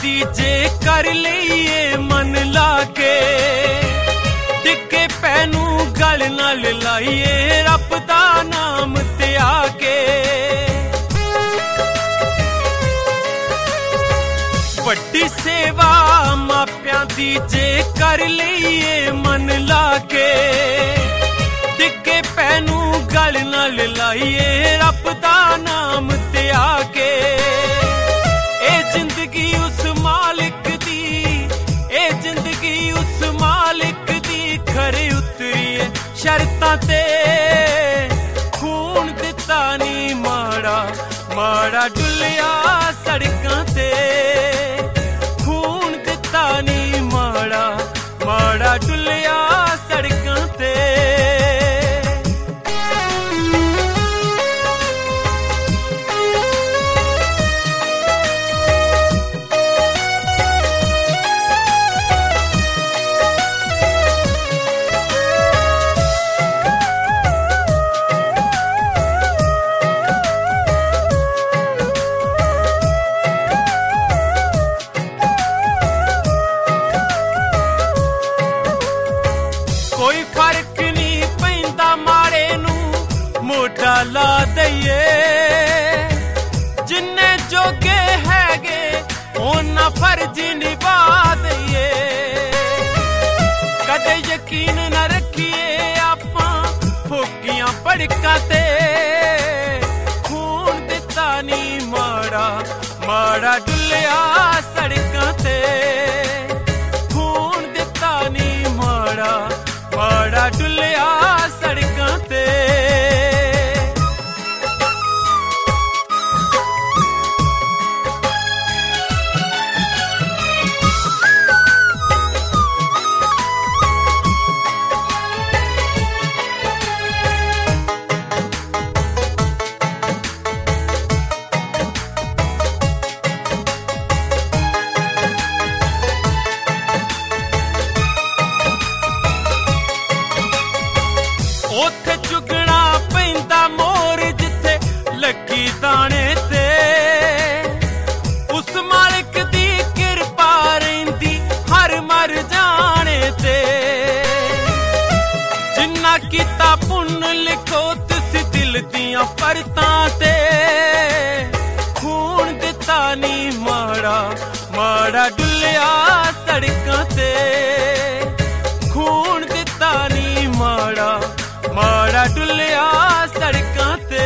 दी जे कर लईए मन लाके टिके पैनू गल नाल लाइए रब दा नाम ते आके वड्डी सेवा मापियां दी जे कर लईए मन लाके टिके पैनू गल नाल लाइए रब दा नाम ते आके ए जिंदगी उस मालिक दी ए जिंदगी उस मालिक दी खरे उतरी शर्तां ते खून दिता नी माड़ा माड़ा डुलिया सड़कां ते खून दिता नी माड़ा माड़ा डुलिया सड़कां ते कोई फर्क नहीं पैंदा माड़े नू मोटा ला दईए जिन्ने जोगे हैगे ओना फर्ज निभा दईए कदे यकीन न रखिए आपां फुकियां भड़कां ते खून दिता नी माड़ा माड़ा डुलिया सड़कां ते खून दिता नी माड़ा माड़ा डुलिया सड़कां ते ओथे चुगना पैंदा मोर जिथे लगी दाने ते उस मालिक दी किरपा रहिंदी हर मर जाने ते जिन्ना कीता पुण्य लिखो तुस दिल दियां परतां ते खून दिता नी माड़ा माड़ा डुलिया सड़कां ते खून दिता नी माड़ा माड़ा डुलिया सड़कां ते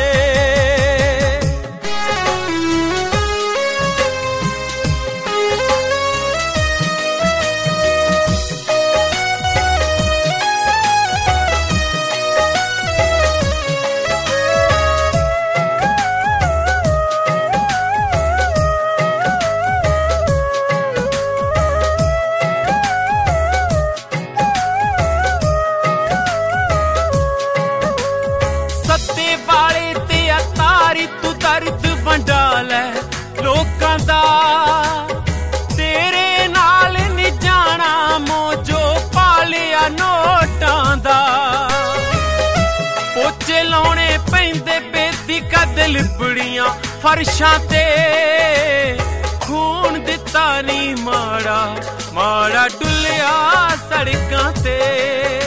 सत्ते वाले ते तारी तू दर्द वंडा लै लोकां दा तेरे नाल नी जाना मोजो पालिया नोटां दा पोचे लाउणे पैंदे बेदी कद लिबड़ियां फर्शां ते खून दिता नी माड़ा माड़ा डुलिया सड़कां ते